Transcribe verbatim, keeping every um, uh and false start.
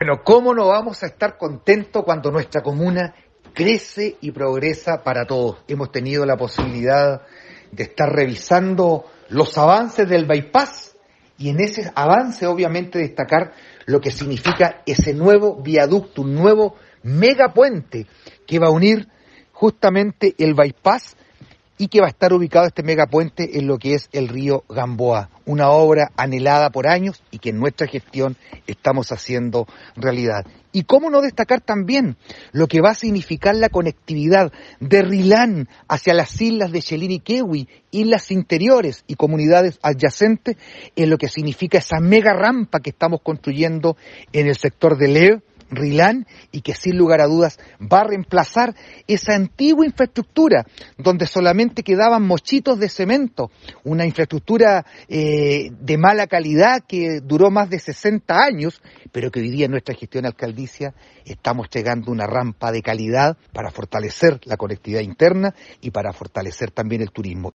Bueno, ¿cómo no vamos a estar contentos cuando nuestra comuna crece y progresa para todos? Hemos tenido la posibilidad de estar revisando los avances del bypass y en ese avance obviamente destacar lo que significa ese nuevo viaducto, un nuevo megapuente que va a unir justamente el bypass y que va a estar ubicado este megapuente en lo que es el río Gamboa, una obra anhelada por años y que en nuestra gestión estamos haciendo realidad. Y cómo no destacar también lo que va a significar la conectividad de Rilán hacia las islas de Cheliniquehue, islas interiores y comunidades adyacentes, en lo que significa esa mega rampa que estamos construyendo en el sector de Leo, Rilán, y que sin lugar a dudas va a reemplazar esa antigua infraestructura donde solamente quedaban mochitos de cemento, una infraestructura eh, de mala calidad que duró más de sesenta años, pero que hoy día en nuestra gestión alcaldicia estamos llegando a una rampa de calidad para fortalecer la conectividad interna y para fortalecer también el turismo.